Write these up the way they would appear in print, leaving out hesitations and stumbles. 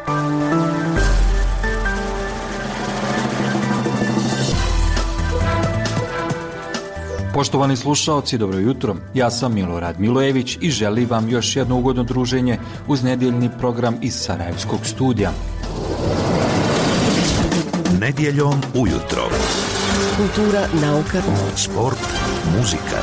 Poštovani slušaoci, dobro jutro. Ja sam Milorad Milojević i želim vam još jedno ugodno druženje uz nedjeljni program iz Sarajevskog studija. Nedjeljom ujutro. Kultura, nauka, sport, muzika.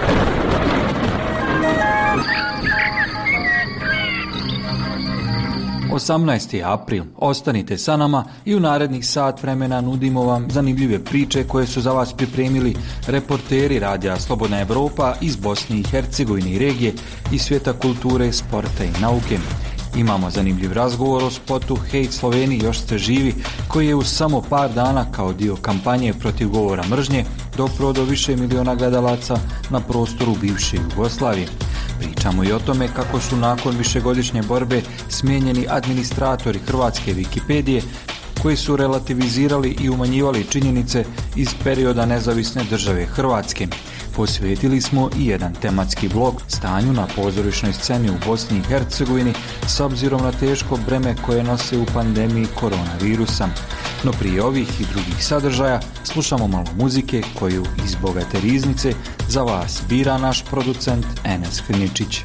Osamnaesti april. Ostanite sa nama i u narednih sat vremena nudimo vam zanimljive priče koje su za vas pripremili reporteri Radija Slobodna Evropa iz Bosne i Hercegovine i regije i svijeta kulture, sporta i nauke. Imamo zanimljiv razgovor o spotu Hej Sloveniji još ste živi, koji je u samo par dana kao dio kampanje protiv govora mržnje dopro do više miliona gledalaca na prostoru bivše Jugoslavije. Pričamo i o tome kako su nakon višegodišnje borbe smijenjeni administratori hrvatske Wikipedije koji su relativizirali i umanjivali činjenice iz perioda nezavisne države Hrvatske. Posvetili smo i jedan tematski blog stanju na pozorišnoj sceni u Bosni i Hercegovini s obzirom na teško breme koje nose u pandemiji koronavirusa. No prije ovih i drugih sadržaja slušamo malo muzike koju iz bogate riznice za vas bira naš producent Enes Krničić.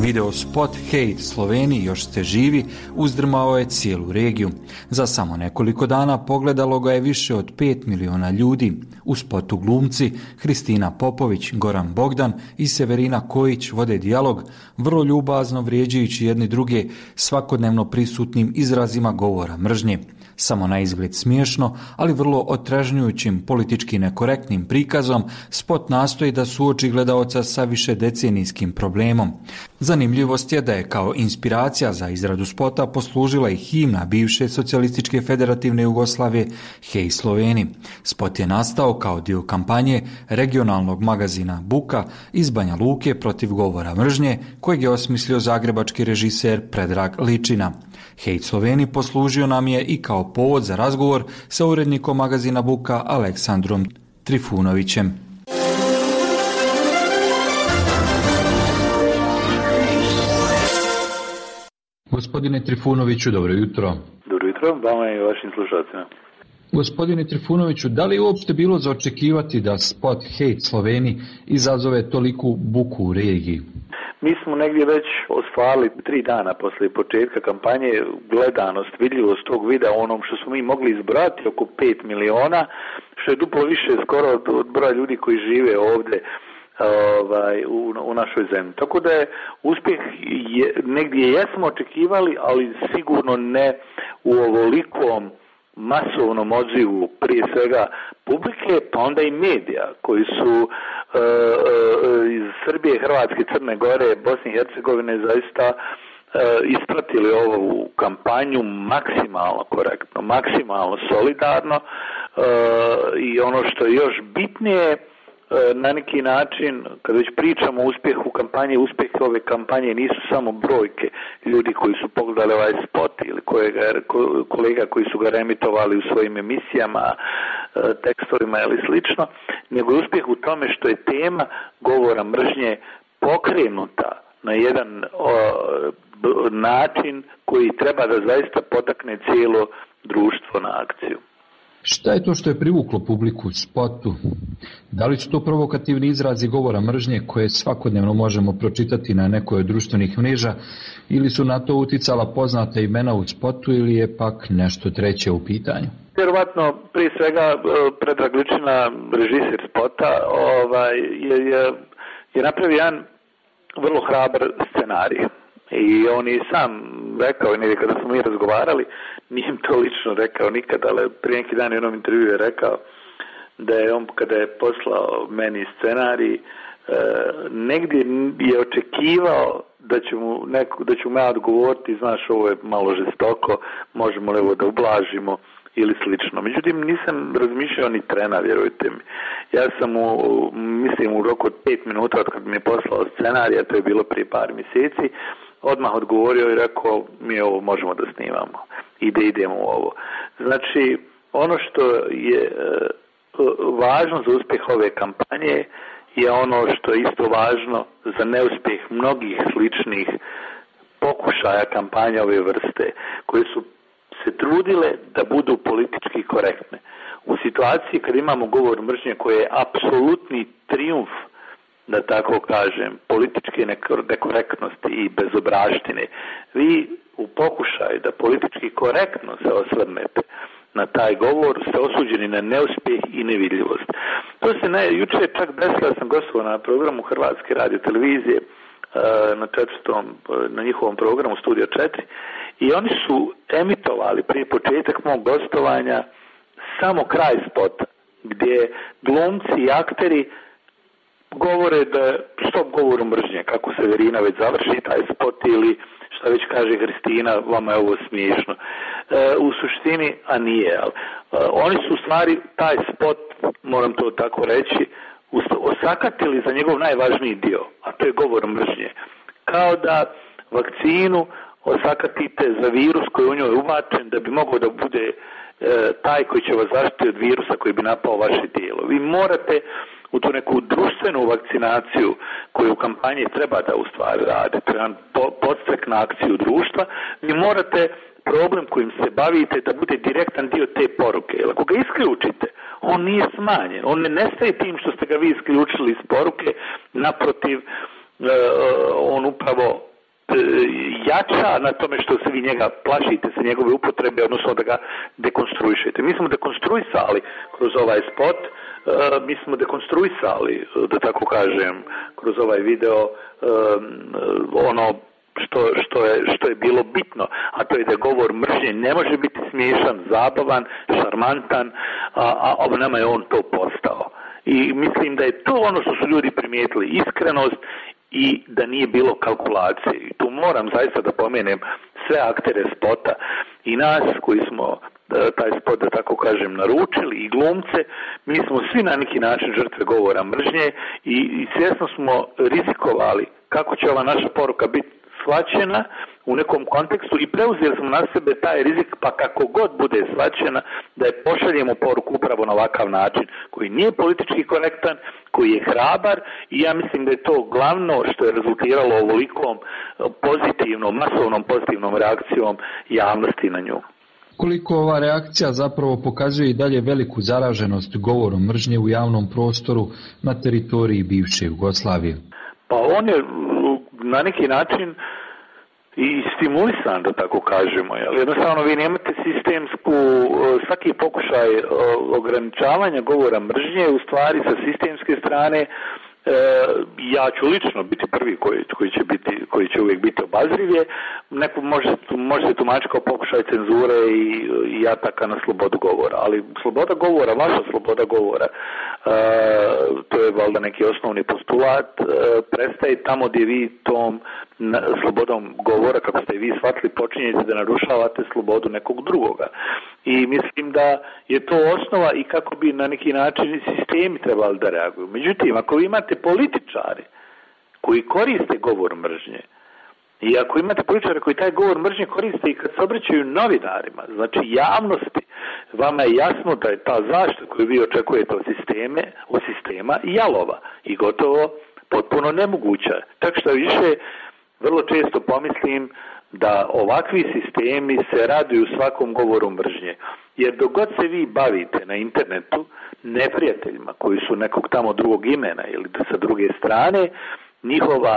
Video spot Hej Sloveniji još ste živi uzdrmao je cijelu regiju. Za samo nekoliko dana pogledalo ga je više od 5 miliona ljudi. U spotu glumci Hristina Popović, Goran Bogdan i Severina Kojić vode dijalog, vrlo ljubazno vrijeđajući jedni druge svakodnevno prisutnim izrazima govora mržnje. Samo na izgled smiješno, ali vrlo otrežnjujućim politički nekorektnim prikazom, spot nastoji da suoči gledaoca sa višedecenijskim problemom. Zanimljivost je da je kao inspiracija za izradu spota poslužila i himna bivše socijalističke federativne Jugoslavije Hej Sloveni. Spot je nastao kao dio kampanje regionalnog magazina Buka iz Banja Luke protiv govora mržnje, kojeg je osmislio zagrebački režiser Predrag Ličina. Hej Sloveni poslužio nam je i kao povod za razgovor sa urednikom magazina Buka Aleksandrom Trifunovićem. Gospodine Trifunoviću, dobro jutro. Dobro jutro, vama i vašim slušalcima. Gospodine Trifunoviću, da li je uopšte bilo za očekivati da spot Hej Sloveni izazove toliku buku u regiji? Mi smo negdje već ostvarili 3 dana poslije početka kampanje gledanost, vidljivost tog videa onom što smo mi mogli izbrati oko 5 miliona, što je duplo više skoro od broja ljudi koji žive ovdje u našoj zemlji. Tako da je uspjeh negdje jesmo očekivali, ali sigurno ne u ovolikom masovnom odzivu prije svega publike, pa onda i medija koji su iz Srbije, Hrvatske, Crne Gore, Bosne i Hercegovine zaista ispratili ovu kampanju maksimalno korektno, maksimalno solidarno i ono što je još bitnije, na neki način, kad već pričamo o uspjehu kampanje, uspjeh ove kampanje nisu samo brojke ljudi koji su pogledali ovaj spot ili kolega koji su ga reemitovali u svojim emisijama, tekstovima ili slično, nego je uspjeh u tome što je tema govora mržnje pokrenuta na jedan način koji treba da zaista potakne cijelo društvo na akciju. Šta je to što je privuklo publiku u spotu? Da li su to provokativni izrazi govora mržnje koje svakodnevno možemo pročitati na nekoj od društvenih mreža ili su na to uticala poznata imena u spotu ili je pak nešto treće u pitanju? Vjerovatno, prije svega, Predrag Ličina, režiser spota, je napravio jedan vrlo hrabar scenarij. I on je sam rekao, negdje kada smo mi razgovarali, nije im to lično rekao nikad, ali prije neki dan u jednom intervju je rekao da je on, kada je poslao meni scenarij, negdje je očekivao da ću mu ja odgovoriti, znaš, ovo je malo žestoko, možemo li ovo da ublažimo ili slično. Međutim, nisam razmišljao ni trena, vjerujte mi. Ja sam u roku od 5 minuta od kad mi je poslao scenarij, a to je bilo prije par mjeseci, odmah odgovorio i rekao, mi ovo možemo da snimamo i da idemo u ovo. Znači, ono što je važno za uspjeh ove kampanje je ono što je isto važno za neuspjeh mnogih sličnih pokušaja kampanja ove vrste, koje su se trudile da budu politički korektne. U situaciji kad imamo govor mržnje koji je apsolutni trijumf, da tako kažem, političke nekorektnosti i bezobraštine, vi u pokušaju da politički korektno se osvrnete na taj govor ste osuđeni na neuspjeh i nevidljivost. To se jučer čak desilo, ja sam gostovao na programu Hrvatske radiotelevizije na njihovom programu Studio 4 i oni su emitovali prije početak mog gostovanja samo kraj spota gdje glumci i akteri govore da stop govoru mržnje, kako Severina već završi taj spot ili šta već kaže Hristina, vama je ovo smiješno. U suštini, a nije, ali oni su u stvari taj spot, moram to tako reći, osakatili za njegov najvažniji dio, a to je govor mržnje. Kao da vakcinu osakatite za virus koji je u njoj ubačen da bi mogao da bude taj koji će vas zaštiti od virusa koji bi napao vaše tijelo. Vi morate u tu neku društvenu vakcinaciju koju u kampanji treba da u stvari radite, jedan podstrek na akciju društva, vi morate problem kojim se bavite da bude direktan dio te poruke. Jer ako ga isključite, on nije smanjen. On ne nestaje tim što ste ga vi isključili iz poruke, naprotiv, on upravo jača na tome što se vi njega plašite sa njegove upotrebe, odnosno da ga dekonstruišete. Mi smo dekonstruisali kroz ovaj spot, mi smo dekonstruisali, da tako kažem, kroz ovaj video ono što je bilo bitno, a to je da govor mržnje ne može biti smiješan, zabavan, šarmantan, a nama je on to postao. I mislim da je to ono što su ljudi primijetili, iskrenost i da nije bilo kalkulacije. I tu moram zaista da pomenem sve aktere spota i nas koji smo taj spot, da tako kažem, naručili i glumce. Mi smo svi na neki način žrtve govora mržnje i svjesno smo rizikovali kako će ova naša poruka biti shvaćena u nekom kontekstu i preuzeli smo na sebe taj rizik, pa kako god bude shvaćena, da je pošaljemo poruku upravo na ovakav način, koji nije politički korektan, koji je hrabar i ja mislim da je to glavno što je rezultiralo ovolikom pozitivnom, masovnom pozitivnom reakcijom javnosti na nju. Koliko ova reakcija zapravo pokazuje i dalje veliku zaraženost govorom mržnje u javnom prostoru na teritoriji bivše Jugoslavije? Pa on je na neki način i stimulisan, da tako kažemo. Jednostavno vi nemate sistemsku, svaki pokušaj ograničavanja govora mržnje u stvari sa sistemske strane. Ja ću lično biti prvi koji će uvijek biti obazrivije. Neko može se tumačiti kao pokušaj cenzure i ataka na slobodu govora, ali sloboda govora, vaša sloboda govora, to je valjda neki osnovni postulat, prestaje tamo gdje vi tom slobodom govora, kako ste vi shvatili, počinjete da narušavate slobodu nekog drugoga. I mislim da je to osnova i kako bi na neki način sistemi trebali da reaguju. Međutim, ako vi imate političari koji koriste govor mržnje i ako imate političare koji taj govor mržnje koriste i kad se obraćaju novinarima, znači javnosti, vama je jasno da je ta zaštita koju vi očekujete od sistema jalova i gotovo potpuno nemoguća. Tako što više vrlo često pomislim da ovakvi sistemi se raduju svakom govoru mržnje. Jer dok god se vi bavite na internetu neprijateljima koji su nekog tamo drugog imena ili sa druge strane, njihova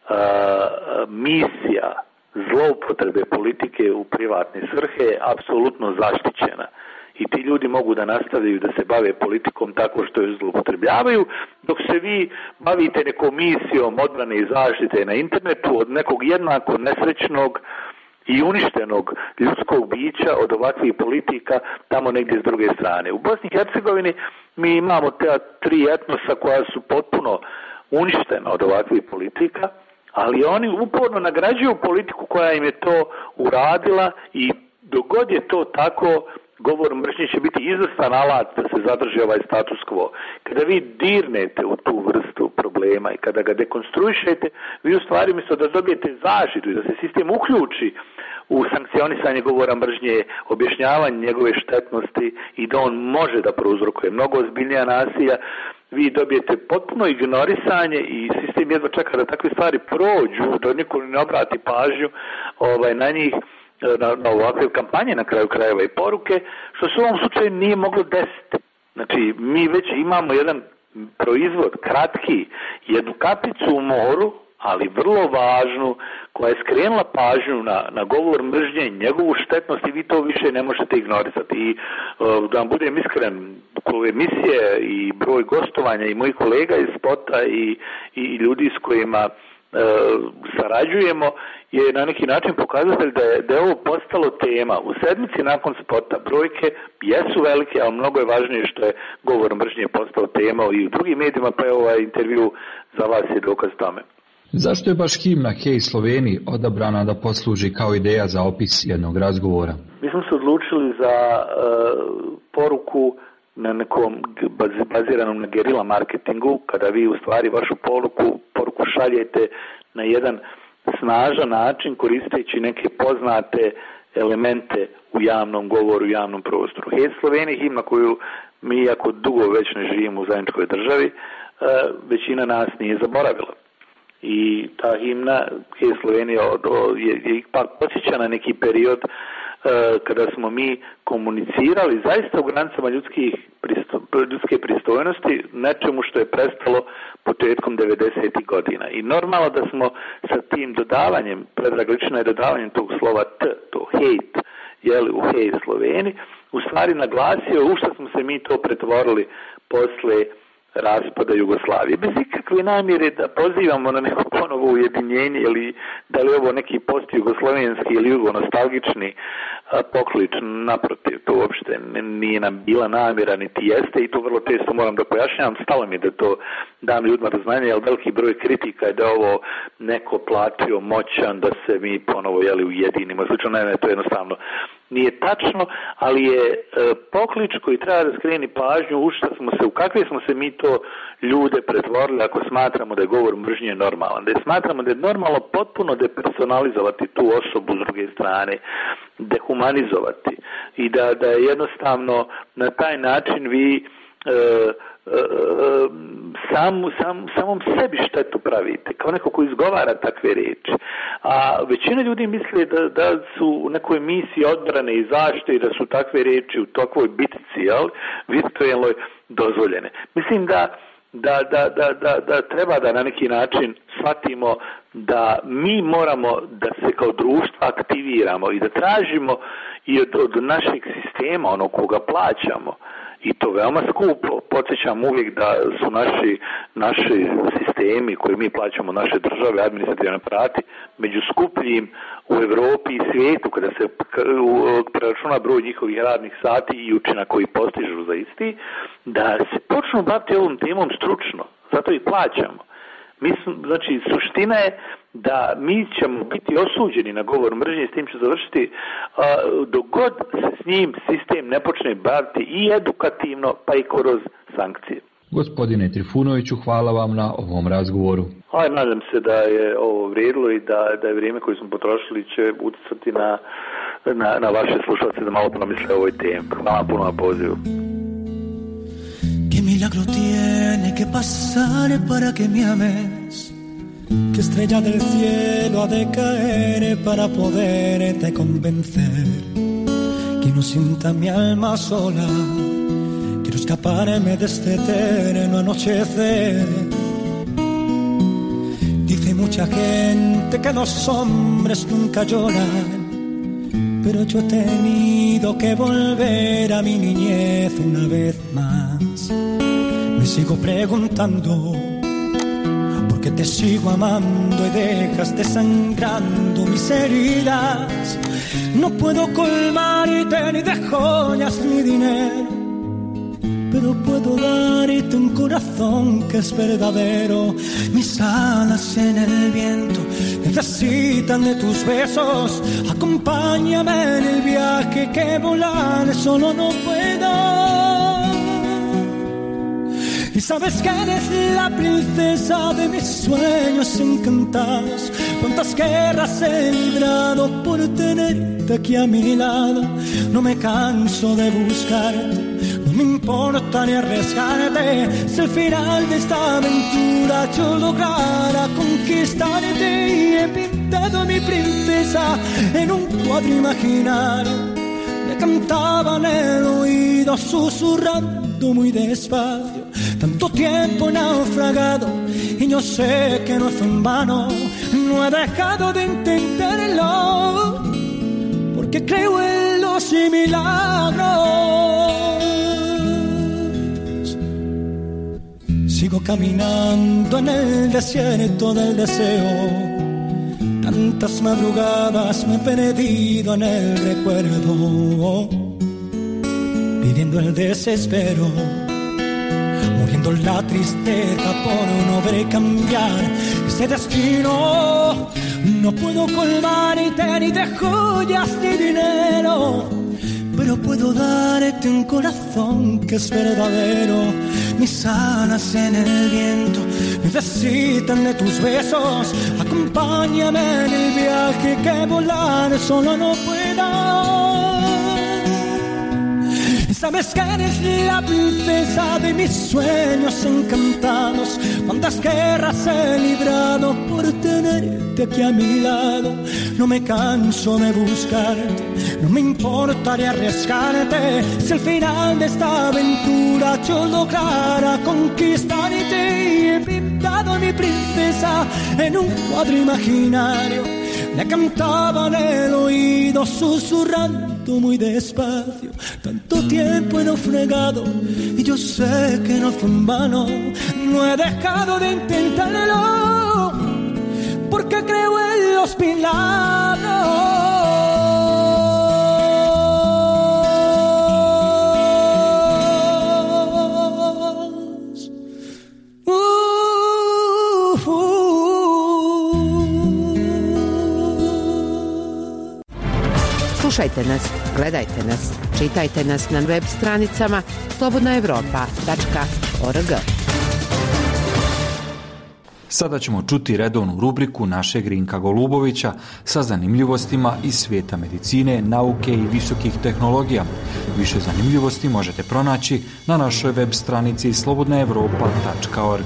misija zloupotrebe politike u privatne svrhe je apsolutno zaštićena. I ti ljudi mogu da nastavljaju da se bave politikom tako što je zloupotrebljavaju, dok se vi bavite nekom misijom odbrane i zaštite na internetu od nekog jednako nesrećnog i uništenog ljudskog bića od ovakvih politika tamo negdje s druge strane. U Bosni i Hercegovini mi imamo te tri etnosa koja su potpuno uništena od ovakvih politika, ali oni uporno nagrađuju politiku koja im je to uradila i dok god je to tako, govor mržnje će biti izvrstan alat da se zadrži ovaj status quo. Kada vi dirnete u tu vrstu problema i kada ga dekonstruišete, vi u stvari umjesto da dobijete zaštitu i da se sistem uključi u sankcionisanje govora mržnje, objašnjavanje njegove štetnosti i da on može da prouzrokuje mnogo ozbiljnija nasilja, vi dobijete potpuno ignorisanje i sistem jedva čeka da takve stvari prođu, da niko ne obrati pažnju na njih, na ovakve kampanje na kraju krajeva i poruke, što se u ovom slučaju nije moglo desiti. Znači, mi već imamo jedan proizvod, kratki, jednu kapicu u moru, ali vrlo važnu, koja je skrenula pažnju na govor mržnje, njegovu štetnost i vi to više ne možete ignorisati. I da vam budem iskren, ove emisije i broj gostovanja i mojih kolega iz spota i ljudi s kojima sarađujemo je na neki način pokazatelj da je ovo postalo tema. U sedmici nakon spota brojke jesu velike, ali mnogo je važnije što je govor mržnje postao tema i u drugim medijima, pa je ovaj intervju za vas je dokaz tome. Zašto je baš himna Hej Sloveniji odabrana da posluži kao ideja za opis jednog razgovora? Mi smo se odlučili za poruku na nekom baziranom na gerila marketingu, kada vi u stvari vašu poruku šaljete na jedan snažan način koristeći neke poznate elemente u javnom govoru, u javnom prostoru. Hej Sloveniji, himna koju mi jako dugo već ne živimo u zajedničkoj državi, većina nas nije zaboravila. I ta himna Hej Slovenija je ipak podsjeća na neki period kada smo mi komunicirali zaista u granicama ljudske pristojnosti, nečemu što je prestalo početkom 90. godina. I normalno da smo sa tim dodavanjem, Predrag Ličina je dodavanjem tog slova T, to hate, jeli, u hej Sloveni, u stvari naglasio u što smo se mi to pretvorili posle raspada Jugoslavije. Bez ikakve namjere da pozivamo na neko ponovo ujedinjenje ili da li ovo neki post-jugoslovenski ili jugonostalgični poklič, naprotiv, to uopšte nije nam bila namjera, niti jeste i to vrlo često moram da pojašnjavam, stalo mi da to dam ljudima do znanja, jer veliki broj kritika je da ovo neko platio moćan, da se mi ponovo ujedinimo, slično, ne, to jednostavno nije tačno, ali je poklič koji treba da skreni pažnju u kakve smo se mi to ljude pretvorili ako smatramo da je govor mržnje normalan, da je smatramo da je normalno potpuno depersonalizovati tu osobu s druge strane, dehumanizovati i da je jednostavno na taj način vi samom sebi štetu pravite, kao neko ko izgovara takve reči. A većina ljudi misle da su u nekoj misiji odbrane i zaštite i da su takve reči u takvoj bitci, virtualnoj, dozvoljene. Mislim da treba da na neki način shvatimo da mi moramo da se kao društvo aktiviramo i da tražimo i od našeg sistema, onog koga plaćamo, i to veoma skupo. Podsjećam uvijek da su naši sistemi koje mi plaćamo, naše države, administrativni aparati, među skupljim u Europi i svijetu kada se preračuna broj njihovih radnih sati i učinak koji postižu za isti, da se počnu baviti ovom temom stručno. Zato i plaćamo. Znači, suština je da mi ćemo biti osuđeni na govor mržnje, s tim ću završiti, dok god se s njim sistem ne počne baviti i edukativno, pa i kroz sankcije. Gospodine Trifunoviću, hvala vam na ovom razgovoru. Nadam se da je ovo vrijedilo i da je vrijeme koje smo potrošili će utjecati na vaše slušalce da malo promisle o ovoj temi. Hvala puno na pozivu. ¿Qué milagro tiene que pasar para que me ames? ¿Qué estrella del cielo ha de caer para poderte convencer? Que no sienta mi alma sola, quiero escaparme de este eterno anochecer. Dice mucha gente que los hombres nunca lloran, pero yo he tenido que volver a mi niñez una vez más. Me sigo preguntando por qué te sigo amando y dejas desangrando mis heridas. No puedo colmarte ni de joyas ni dinero, pero puedo darte un corazón que es verdadero. Mis alas en el viento necesitan de tus besos. Acompáñame en el viaje que volar solo no puedo. Y sabes que eres la princesa de mis sueños encantados. Cuántas guerras he librado por tenerte aquí a mi lado. No me canso de buscarte, no me importa ni arriesgarte. Si al final de esta aventura yo lograra conquistarte, y he pintado a mi princesa en un cuadro imaginario. Le cantaba en el oído susurrando muy despacio. Tanto tiempo naufragado y yo sé que no fue en vano. No he dejado de intentarlo porque creo en los milagros. Sigo caminando en el desierto del deseo. Tantas madrugadas me he perdido en el recuerdo, viviendo el desespero, muriendo la tristeza por no ver cambiar ese destino. No puedo colmarte ni de joyas ni dinero, pero puedo darte un corazón que es verdadero. Mis alas en el viento necesitan de tus besos. Acompáñame en el viaje que volar solo no puedo. Sabes que eres la princesa de mis sueños encantados. Cuántas guerras he librado por tenerte aquí a mi lado. No me canso de buscarte, no me importaría arriesgarte si al final de esta aventura yo lograra conquistarte. He pintado a mi princesa en un cuadro imaginario, le cantaba en el oído susurrando muy despacio. Tanto tiempo he naufragado y yo sé que no fue en vano, no he dejado de intentarlo porque creo en los milagros. Slušajte nas, gledajte nas, čitajte nas na web stranicama slobodnaevropa.org. Sada ćemo čuti redovnu rubriku našeg Rinka Golubovića sa zanimljivostima iz svijeta medicine, nauke i visokih tehnologija. Više zanimljivosti možete pronaći na našoj web stranici slobodnaevropa.org.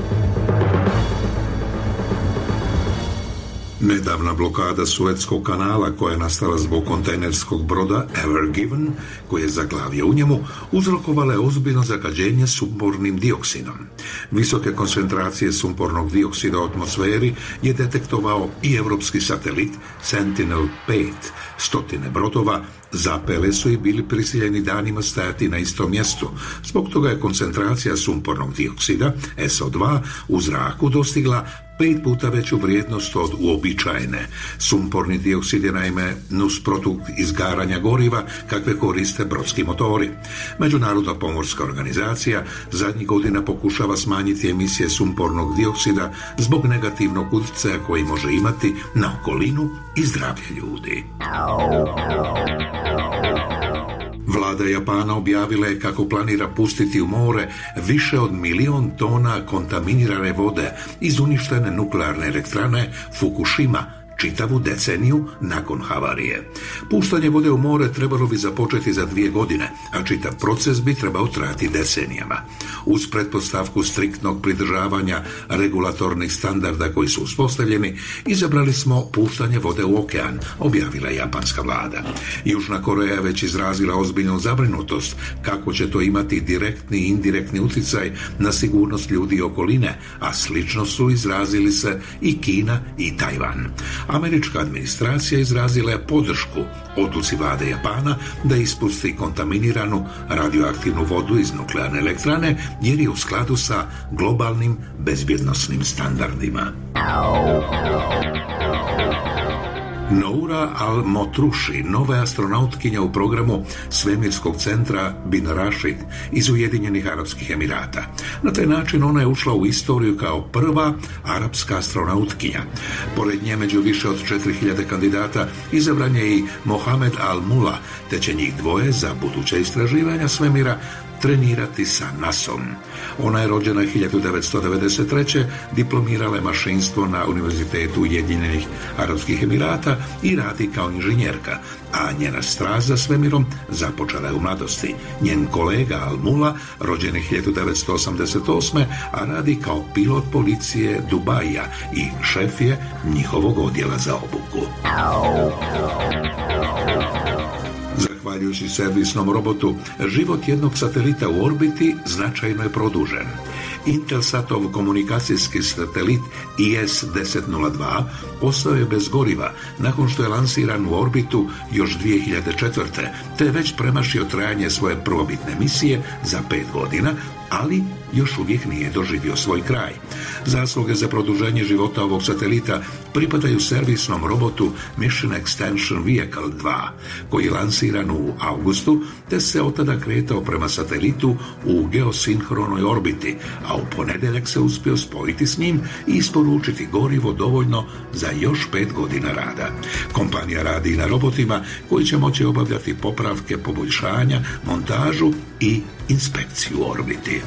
Nedavna blokada Suetskog kanala koja je nastala zbog kontejnerskog broda Ever Given, koji je zaglavio u njemu, uzrokovala je ozbiljno zagađenje sumpornim dioksidom. Visoke koncentracije sumpornog dioksida u atmosferi je detektovao i europski satelit Sentinel-5. Stotine brodova zapele su i bili prisiljeni danima stajati na istom mjestu. Zbog toga je koncentracija sumpornog dioksida, SO2, u zraku dostigla 5 puta veću vrijednost od uobičajene. Sumporni dioksid je naime nusprodukt izgaranja goriva kakve koriste brodski motori. Međunarodna pomorska organizacija zadnjih godina pokušava smanjiti emisije sumpornog dioksida zbog negativnog utjecaja koji može imati na okolinu i zdravlje ljudi. Vlada Japana objavila je kako planira pustiti u more više od 1 milion tona kontaminirane vode iz uništene nuklearne elektrane Fukushima čitavu deceniju nakon havarije. Puštanje vode u more trebalo bi započeti za 2 godine, a čitav proces bi trebao trajati decenijama. Uz pretpostavku striktnog pridržavanja regulatornih standarda koji su uspostavljeni, izabrali smo puštanje vode u okean, objavila japanska vlada. Južna Koreja je već izrazila ozbiljnu zabrinutost kako će to imati direktni i indirektni utjecaj na sigurnost ljudi i okoline, a slično su izrazili se i Kina i Tajvan. Američka administracija izrazila je podršku odluci vlade Japana da ispusti kontaminiranu radioaktivnu vodu iz nuklearne elektrane jer je u skladu sa globalnim bezbjednosnim standardima. Noura Al-Motruši, nova astronautkinja u programu svemirskog centra Bin Rashid iz Ujedinjenih Arapskih Emirata. Na taj način ona je ušla u istoriju kao prva arapska astronautkinja. Pored nje među više od 4000 kandidata izabran je i Mohamed Al-Mula, te će njih dvoje za buduće istraživanja svemira trenirati sa NASA-om. Ona je rođena 1993. diplomirala je mašinstvo na Univerzitetu Ujedinjenih Arapskih Emirata i radi kao inženjerka, a njena strast za svemirom započela je u mladosti. Njen kolega Al-Mula, rođen je 1988. a radi kao pilot policije Dubaija i šef je njihovog odjela za obuku. Zahvaljujući servisnom robotu, život jednog satelita u orbiti značajno je produžen. Intelsatov komunikacijski satelit IS-1002 ostao je bez goriva nakon što je lansiran u orbitu još 2004. te je već premašio trajanje svoje prvobitne misije za 5 godina, ali još uvijek nije doživio svoj kraj. Zasluge za produženje života ovog satelita pripadaju servisnom robotu Mission Extension Vehicle 2, koji je lansiran u avgustu, te se od tada kretao prema satelitu u geosinhronoj orbiti, a u ponedjeljak se uspio spojiti s njim i isporučiti gorivo dovoljno za još 5 godina rada. Kompanija radi i na robotima koji će moći obavljati popravke, poboljšanja, montažu i inspekciju u orbiti.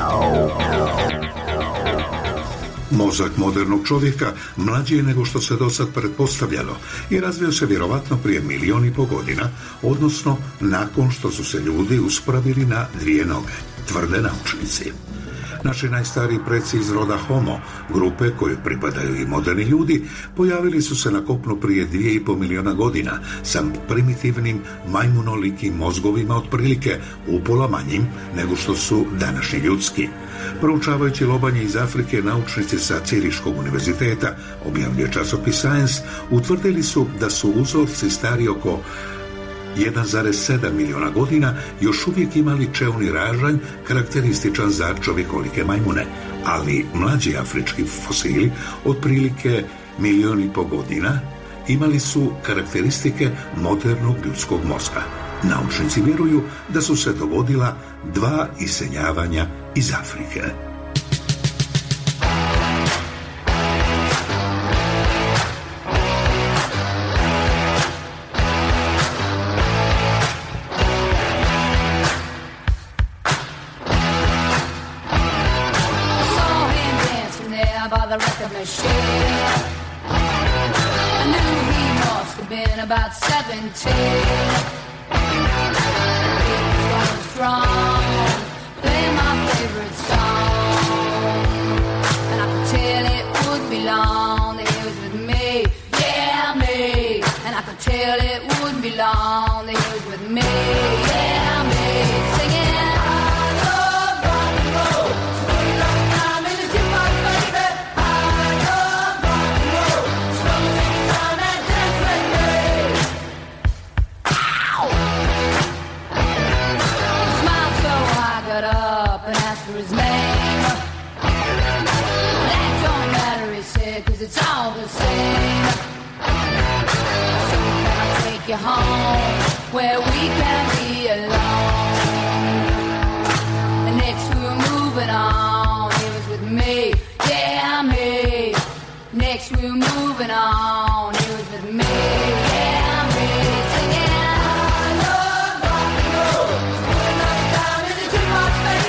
Mozak modernog čovjeka mlađi je nego što se do sad pretpostavljalo i razvio se vjerovatno prije 1,5 milijuna godina, odnosno nakon što su se ljudi uspravili na 2 noge, tvrde naučnici. Naši najstariji preci iz roda Homo, grupe koje pripadaju i moderni ljudi, pojavili su se na kopnu prije 2,5 miliona godina sa primitivnim majmunolikim mozgovima otprilike upola manjim nego što su današnji ljudski. Proučavajući lobanje iz Afrike, naučnici sa Ciriškog univerziteta, objavljuje časopis Science, utvrdili su da su uzorci stari oko 1,7 miliona godina još uvijek imali čeuni ražanj karakterističan za čovjekolike majmune, ali mlađi afrički fosili, otprilike 1,5 milijuna godina, imali su karakteristike modernog ljudskog mozga. Naučnici vjeruju da su se dogodila 2 iseljavanja iz Afrike. About 17, he was strong, playing my favorite song, and I could tell it would be long that he was with me, yeah me, and I could tell it would be long that he was with me, yeah me, singing I love rock and roll, so put it on time in the jukebox, baby. I love rock and roll, so come and take your time and dance with me. And asked for his name. That don't matter, he said, 'cause it's all the same. So can I take you home where we can be alone? And next we were moving on, he was with me, yeah me. Next we were moving on, he was with me, yeah me. Singing I love rock and roll, put another time in the jukebox, baby.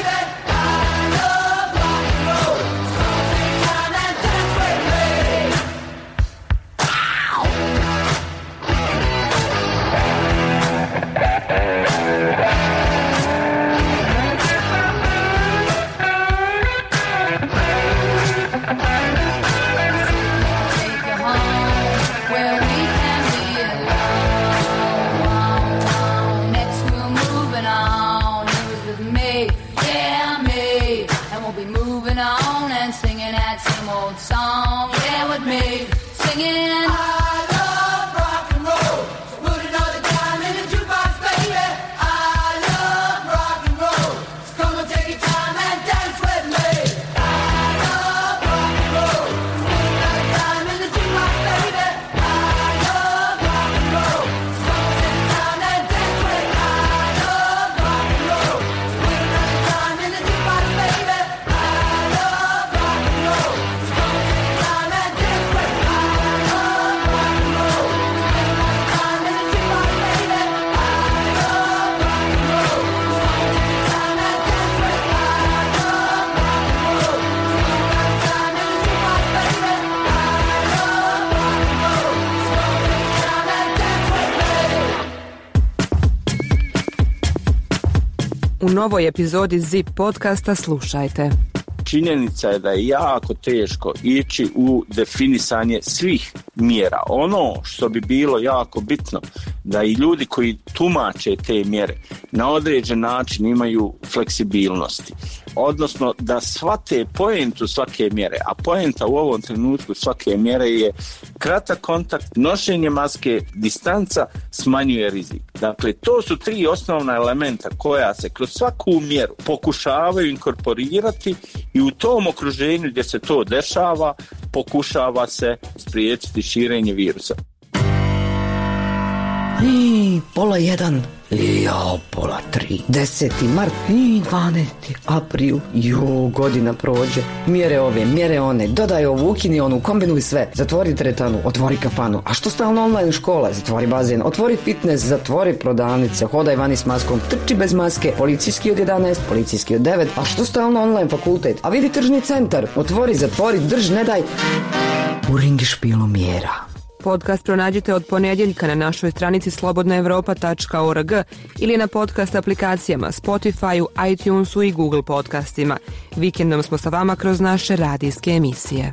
Song, yeah, with me, singing I love rock and roll, so put another time in the jukebox, baby. I love rock and roll, so come and take your time and dance with me. I love rock and roll, so put another time in the jukebox, baby. I love rock and roll, so come and take your time and dance with me. I love rock and roll, so put another time in the jukebox, baby. I love rock and roll. U novoj epizodi ZIP podcasta slušajte. Činjenica je da je jako teško ići u definisanje svih mjera. Ono što bi bilo jako bitno da i ljudi koji tumače te mjere na određen način imaju fleksibilnosti. Odnosno da shvate poentu svake mjere, a poenta u ovom trenutku svake mjere je kratak kontakt, nošenje maske, distanca smanjuje rizik. Dakle, to su 3 osnovna elementa koja se kroz svaku mjeru pokušavaju inkorporirati i u tom okruženju gdje se to dešava pokušava se spriječiti širenje virusa. I 12:30, jao 2:30, 10. mart, i 12. april, godina prođe, mjere ove, mjere one, dodaj ovu, ukini onu, kombinuj sve, zatvori teretanu, otvori kafanu, a što stalno online škola, zatvori bazen, otvori fitness, zatvori prodavnice, hodaj vani s maskom, trči bez maske, policijski od 11, policijski od 9, a što stalno online fakultet, a vidi tržni centar, otvori, zatvori, drž, ne daj, u ringi špilu mjera. Podcast pronađite od ponedjeljka na našoj stranici slobodnaevropa.org ili na podcast aplikacijama Spotifyu, iTunesu i Google podcastima. Vikendom smo sa vama kroz naše radijske emisije.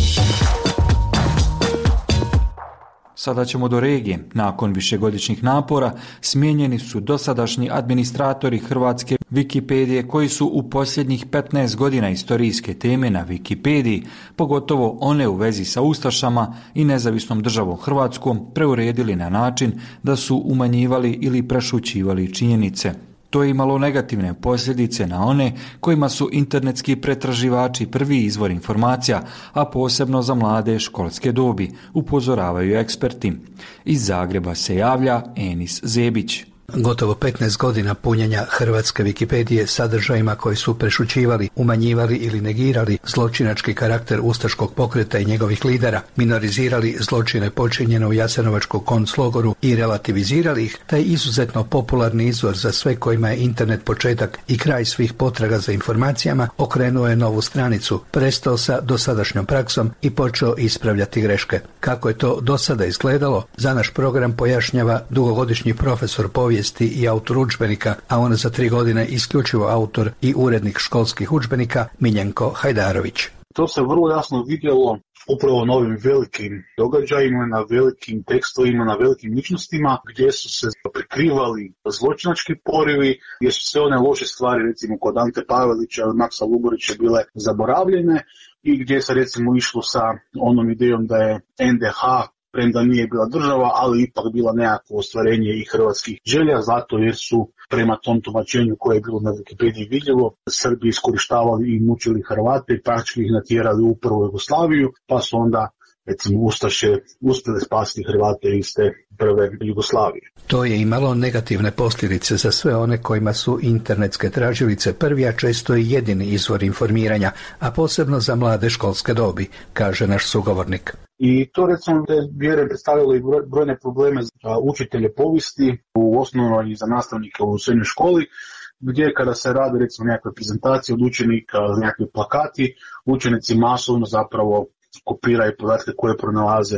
Sada ćemo do regije. Nakon višegodišnjih napora smijenjeni su dosadašnji administratori hrvatske Wikipedije koji su u posljednjih 15 godina istorijske teme na Wikipediji, pogotovo one u vezi sa ustašama i nezavisnom državom Hrvatskom, preuredili na način da su umanjivali ili prešućivali činjenice. To je imalo negativne posljedice na one kojima su internetski pretraživači prvi izvor informacija, a posebno za mlade školske dobi, upozoravaju eksperti. Iz Zagreba se javlja Enis Zebić. Gotovo 15 godina punjenja hrvatske Wikipedije sadržajima koji su prešućivali, umanjivali ili negirali zločinački karakter ustaškog pokreta i njegovih lidera, minorizirali zločine počinjene u Jasenovačkom konclogoru i relativizirali ih, taj izuzetno popularni izvor za sve kojima je internet početak i kraj svih potraga za informacijama, okrenuo je novu stranicu, prestao sa dosadašnjom praksom i počeo ispravljati greške. Kako je to do sada izgledalo, za naš program pojašnjava dugogodišnji profesor povijesti i autor udžbenika, a on za 3 godine isključivo autor i urednik školskih udžbenika Miljenko Hajdarović. To se vrlo jasno vidjelo upravo na ovim velikim događajima, na velikim tekstovima, na velikim ličnostima gdje su se prikrivali zločinački porivi, gdje su sve one loše stvari, recimo kod Ante Pavelića ili Maksa Luburića, bile zaboravljene i gdje se recimo išlo sa onom idejom da je NDH, premda nije bila država, ali ipak bila nekakvo ostvarenje i hrvatskih želja, zato jer su prema tom tumačenju koje je bilo na Wikipediji vidljivo, Srbi iskorištavali i mučili Hrvate i praktički ih natjerali u prvu Jugoslaviju, pa su onda recimo ustaše uspjeli spasiti Hrvate iz te prve Jugoslavije. To je imalo negativne posljedice za sve one kojima su internetske tražilice prvi, a često i jedini izvor informiranja, a posebno za mlade školske dobi, kaže naš sugovornik. I to recimo da je vjerujem predstavljalo i brojne probleme za učitelje povijesti u osnovnoj i za nastavnike u srednjoj školi, gdje kada se radi recimo nekakve prezentacije od učenika, nekakvi plakati, učenici masovno zapravo kopiraju podatke koje pronalaze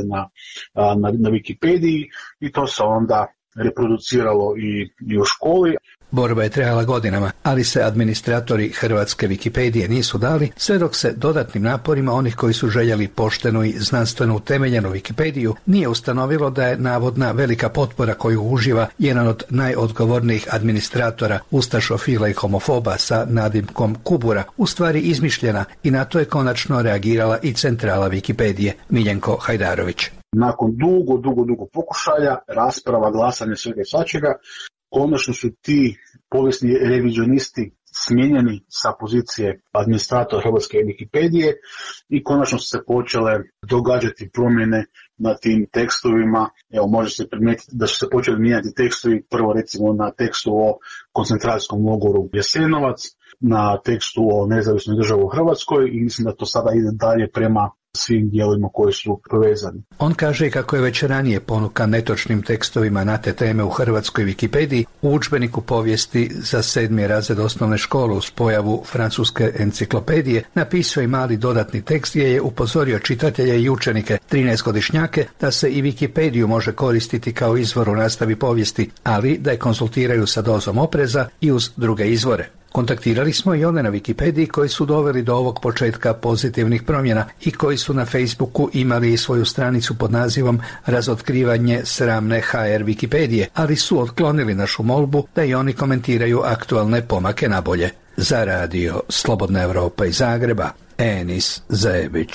na Wikipediji i to se onda reproduciralo i u školi. Borba je trajala godinama, ali se administratori hrvatske Wikipedije nisu dali, sve dok se dodatnim naporima onih koji su željeli poštenu i znanstveno utemeljenu Wikipediju nije ustanovilo da je navodna velika potpora koju uživa jedan od najodgovornijih administratora, ustašofila i homofoba sa nadimkom Kubura, u stvari izmišljena, i na to je konačno reagirala i centrala Wikipedije, Miljenko Hajdarović. Nakon dugo pokušaja, rasprava, glasanja, svega i svačega, konačno su ti povijesni revizionisti smijenjeni sa pozicije administratora hrvatske Wikipedije i konačno su se počele događati promjene na tim tekstovima. Evo, može se primijetiti da su se počeli mijenjati tekstovi, prvo recimo na tekstu o koncentracijskom logoru Jasenovac, na tekstu o nezavisnoj državi u Hrvatskoj i mislim da to sada ide dalje prema svim dijelovima koji su povezani. On kaže kako je već ranije ponukan netočnim tekstovima na te teme u hrvatskoj Wikipediji u udžbeniku povijesti za 7. razred osnovne škole uz pojavu francuske enciklopedije napisao i mali dodatni tekst gdje je upozorio čitatelje i učenike 13-godišnjake da se i Wikipediju može koristiti kao izvor u nastavi povijesti, ali da je konsultiraju sa dozom opreza i uz druge izvore. Kontaktirali smo i one na Wikipediji koji su doveli do ovog početka pozitivnih promjena i koji su na Facebooku imali i svoju stranicu pod nazivom Razotkrivanje sramne HR Wikipedije, ali su otklonili našu molbu da i oni komentiraju aktualne pomake na bolje. Za radio Slobodna Evropa iz Zagreba, Enis Zebić.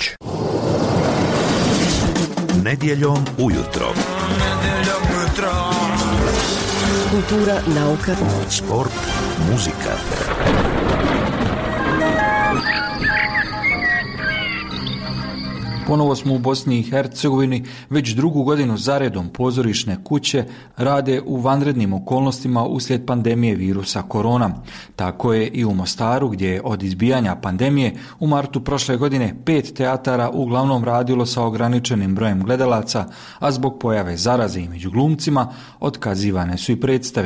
Nedjeljom ujutro. Kultura, nauka, sport, muzika. Ponovo smo u Bosni i Hercegovini, već drugu godinu zaredom pozorišne kuće rade u vanrednim okolnostima uslijed pandemije virusa korona. Tako je i u Mostaru, gdje je od izbijanja pandemije u martu prošle godine 5 teatara uglavnom radilo sa ograničenim brojem gledalaca, a zbog pojave zaraze i među glumcima otkazivane su i predstave.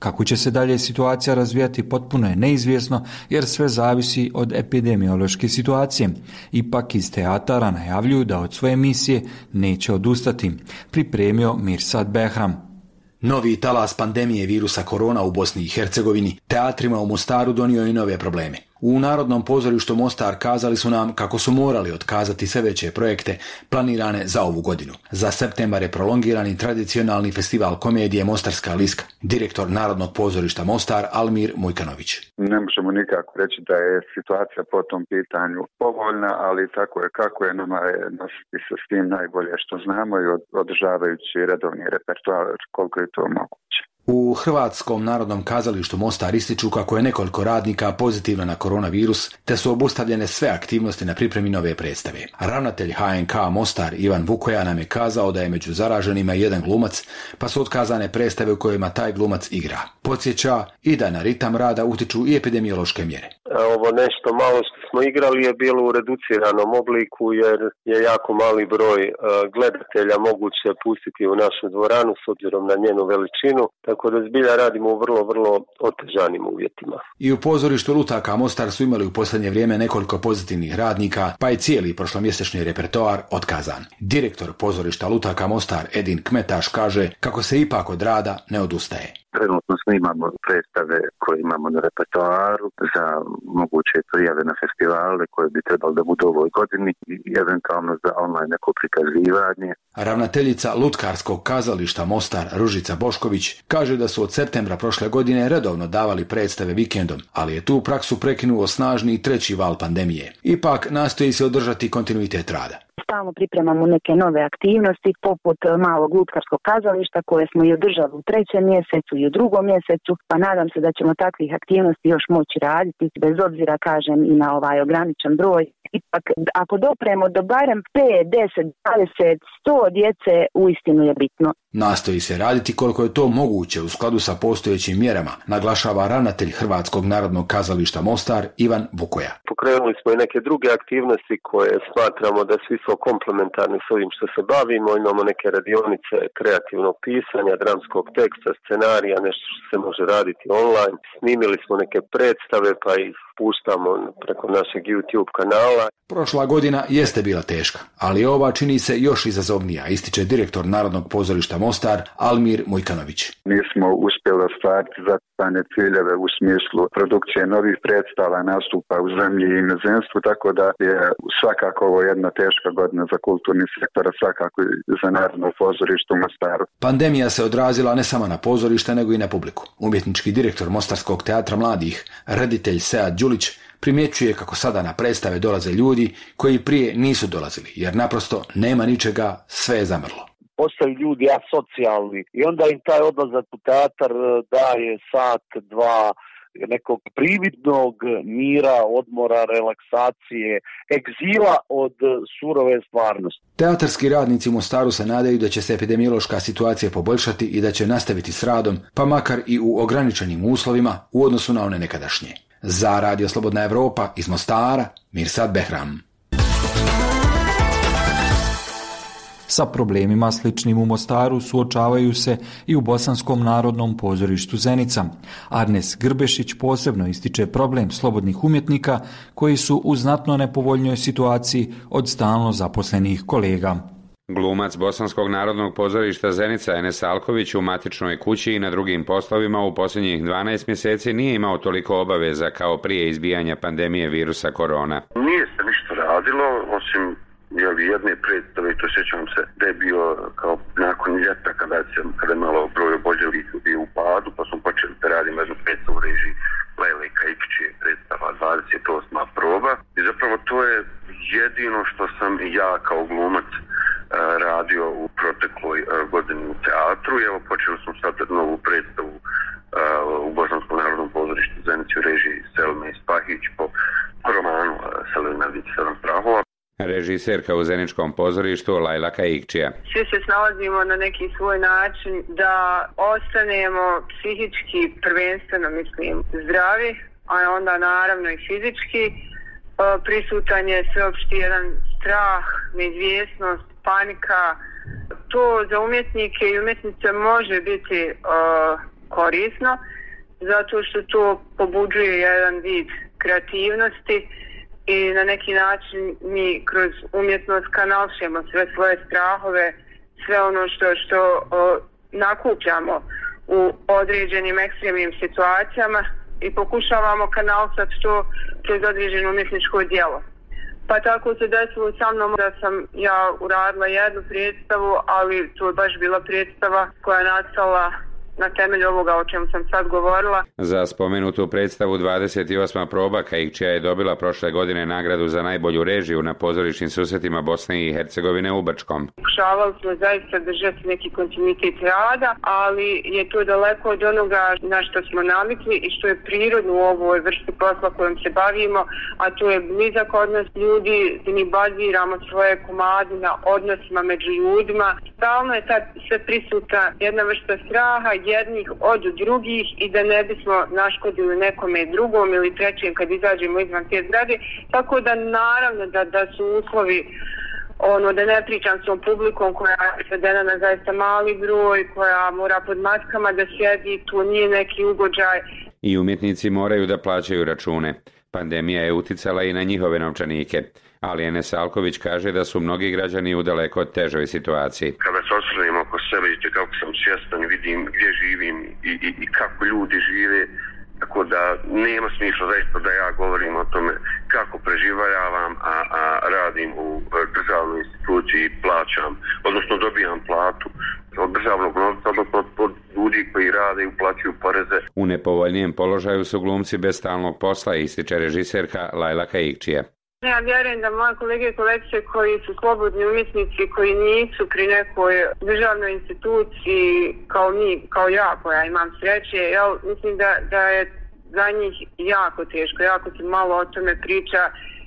Kako će se dalje situacija razvijati potpuno je neizvjesno jer sve zavisi od epidemiološke situacije. Ipak iz teatara najavljuju da od svoje misije neće odustati, pripremio Mirsad Behram. Novi talas pandemije virusa korona u Bosni i Hercegovini teatrima u Mostaru donio i nove probleme. U Narodnom pozorištu Mostar kazali su nam kako su morali otkazati sve veće projekte planirane za ovu godinu. Za septembar je prolongirani tradicionalni festival komedije Mostarska liska. Direktor Narodnog pozorišta Mostar Almir Mujkanović. Ne možemo nikako reći da je situacija po tom pitanju povoljna, ali tako je kako je, nama je nositi se s tim najbolje što znamo i održavajući redovni repertoar koliko je to moguće. U Hrvatskom narodnom kazalištu Mostar ističu kako je nekoliko radnika pozitivno na koronavirus, te su obustavljene sve aktivnosti na pripremi nove predstave. Ravnatelj HNK Mostar Ivan Vukoja nam je kazao da je među zaraženima jedan glumac, pa su otkazane predstave u kojima taj glumac igra. Podsjeća i da na ritam rada utiču i epidemiološke mjere. Ovo nešto malo što smo igrali je bilo u reduciranom obliku jer je jako mali broj gledatelja moguće pustiti u našu dvoranu s obzirom na njenu veličinu, tako da zbilja radimo u vrlo otežanim uvjetima. I u pozorištu Lutaka Mostar su imali u posljednje vrijeme nekoliko pozitivnih radnika, pa je cijeli prošlomjesečni repertoar otkazan. Direktor pozorišta Lutaka Mostar Edin Kmetaš kaže kako se ipak od rada ne odustaje. Trenutno snimamo predstave koje imamo na repertoaru za moguće prijave na festivale koje bi trebali da budu u ovoj godini i eventualno za online neko prikazivanje. Ravnateljica Lutkarskog kazališta Mostar Ružica Bošković kaže da su od septembra prošle godine redovno davali predstave vikendom, ali je tu praksu prekinuo snažni treći val pandemije. Ipak nastoji se održati kontinuitet rada. Stalno pripremamo neke nove aktivnosti poput malog lutkarskog kazališta koje smo i održali u 3. mjesecu i u 2. mjesecu, pa nadam se da ćemo takvih aktivnosti još moći raditi bez obzira, kažem, i na ovaj ograničen broj. Ipak, ako dopremo do barem 5, 10, 20, 100 djece, uistinu je bitno. Nastoji se raditi koliko je to moguće u skladu sa postojećim mjerama, naglašava ravnatelj Hrvatskog narodnog kazališta Mostar Ivan Vukoja. Pokrenuli smo i neke druge aktivnosti koje smatramo da su isto komplementarni s ovim što se bavimo. Imamo neke radionice kreativnog pisanja, dramskog teksta, scenarija, nešto što se može raditi online. Snimili smo neke predstave pa ih puštamo preko našeg YouTube kanala. Prošla godina jeste bila teška, ali ova čini se još izazovnija, ističe direktor Narodnog pozorišta Mostar Almir Mujkanović. Nismo uspjeli ostvariti zacrtane ciljeve u smislu produkcije novih predstava, nastupa u zemlji i inozemstvu, tako da je svakako ovo jedna teška godina za kulturni sektor, svakako i za Narodno pozorište u Mostaru. Pandemija se odrazila ne samo na pozorište, nego i na publiku. Umjetnički direktor Mostarskog teatra mladih, reditelj Sead Đulić, primjećuje kako sada na predstave dolaze ljudi koji prije nisu dolazili, jer naprosto nema ničega, sve je zamrlo. Postaju ljudi asocijalni i onda im taj odlazak u teatar daje sat, dva nekog prividnog mira, odmora, relaksacije, egzila od surove stvarnosti. Teatarski radnici u Mostaru se nadaju da će se epidemiološka situacija poboljšati i da će nastaviti s radom, pa makar i u ograničenim uslovima u odnosu na one nekadašnje. Za Radio Slobodna Evropa iz Mostara, Mirsad Behram. Sa problemima sličnim u Mostaru suočavaju se i u Bosanskom narodnom pozorištu Zenica. Arnes Grbešić posebno ističe problem slobodnih umjetnika koji su u znatno nepovoljnoj situaciji od stalno zaposlenih kolega. Glumac Bosanskog narodnog pozorišta Zenica Enes Alković u matičnoj kući i na drugim poslovima u posljednjih 12 mjeseci nije imao toliko obaveza kao prije izbijanja pandemije virusa korona. Nije se ništa radilo, osim jedne predstave, to sjećam se da je bio kao nakon ljeta kada je malo broj oboljelih bio u padu, pa smo počeli da radimo jednu predstavu u režiji Lele Kajkiće, predstava 28. proba. I zapravo to je jedino što sam ja kao glumac radio u protekloj godini u teatru. I evo počeli smo sad novu predstavu u Bosanskom narodnom pozorištu Zenici u režiji Selme Spahić po romanu Selena Vić 7 strahova. Režiserka u Zeničkom pozorištu Lajla Kaikčija. Svi se snalazimo na neki svoj način da ostanemo psihički prvenstveno, mislim, zdravi, a onda naravno i fizički. Prisutan je sveopšti jedan strah, neizvjesnost, panika. To za umjetnike i umjetnice može biti korisno, zato što to pobuđuje jedan vid kreativnosti i na neki način mi kroz umjetnost kanališemo sve svoje strahove, sve ono što nakupljamo u određenim ekstremnim situacijama i pokušavamo kanalisati to kroz određeno umjetničko djelo. Pa tako se desilo sa mnom da sam ja uradila jednu predstavu, ali to je baš bila predstava koja je nastala na temelju ovoga o čemu sam sad govorila. Za spomenutu predstavu 28. proba Kaikčija je dobila prošle godine nagradu za najbolju režiju na pozorišnim susretima Bosne i Hercegovine u Brčkom. Pokušavali smo zaista držati neki kontinuitet rada, ali je to daleko od onoga na što smo navikli i što je prirodno u ovoj vrsti posla kojom se bavimo, a to je blizak odnos ljudi, gdje mi baziramo svoje komade na odnosima među ljudima. Stalno je tad sve prisutna jedna vrsta straha jednih od drugih i da ne bismo naškodili nekome drugom ili trećem kad izađemo izvan te zgrade. Tako da naravno da su uslovi, da ne pričam s tom publikom koja je svedena na zaista mali broj, koja mora pod maskama da sjedi, tu nije neki ugođaj. I umjetnici moraju da plaćaju račune. Pandemija je uticala i na njihove novčanike. Ali Enes Alković kaže da su mnogi građani u daleko težoj situaciji. Kada se osvrnem oko sebe, vidite kako sam svjestan, vidim gdje živim i kako ljudi žive, tako da nema smisla zaista da ja govorim o tome kako preživljavam, a radim u državnoj instituciji, plaćam, odnosno dobijam platu od državnog novca, odnosno od ljudi koji rade i uplaćuju poreze. U nepovoljnijem položaju su glumci bez stalnog posla, ističe režiserka Lajla Kaikčija. Ja vjerujem da moje kolege i kolegice koji su slobodni umjetnici, koji nisu pri nekoj državnoj instituciji kao ja koja imam sreće, mislim da je za njih jako teško, jako se malo o tome priča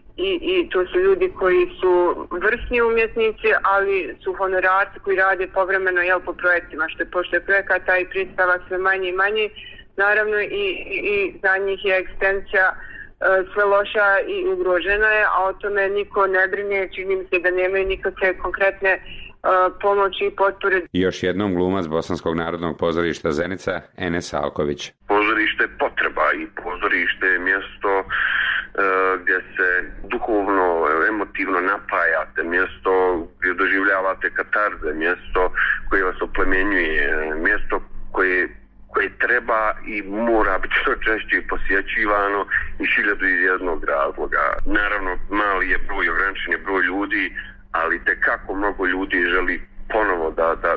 i to su ljudi koji su vrsni umjetnici, ali su honorarci koji rade povremeno po projektima, pošto je projekata i predstava sve manje i manje, naravno i za njih je egzistencija sve loša i ugrožena je, a o tome niko ne brine, čini mi se da nemaju nikakve konkretne pomoći i potpore. I još jednom glumac Bosanskog narodnog pozorišta Zenica, Enes Alković. Pozorište je potreba i pozorište je mjesto gdje se duhovno, emotivno napajate, mjesto gdje doživljavate katarze, mjesto koje vas oplemenjuje, mjesto koje treba i mora biti što češće posjećivano iz 1001 razloga. Naravno, mali je broj, ograničen je broj ljudi, ali tekako mnogo ljudi želi ponovo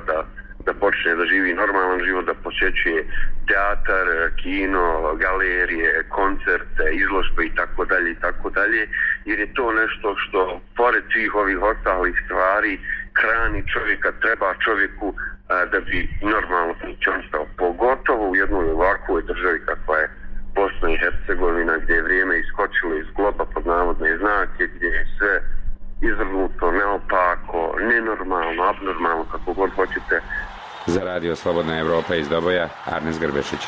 da počne da živi normalan život, da posjećuje teatar, kino, galerije, koncerte, izložbe i tako dalje, jer je to nešto što pored svih ovih ostalih stvari hrani čovjeka, treba čovjeku da bi normalno funkcionisao, pogotovo u jednoj ovakvoj državi kakva je Bosna i Hercegovina, gdje je vrijeme iskočilo iz globa pod navodne znake, gdje je sve izvrnuto, neopako, nenormalno, abnormalno, kako god hoćete. Za Radio Slobodna Evropa iz Doboja, Arnes Grbešić.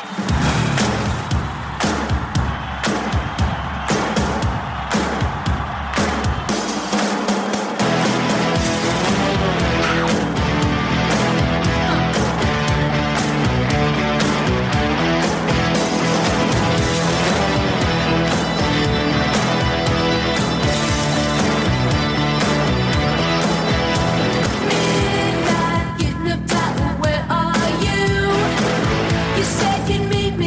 Where are you? You said you'd meet me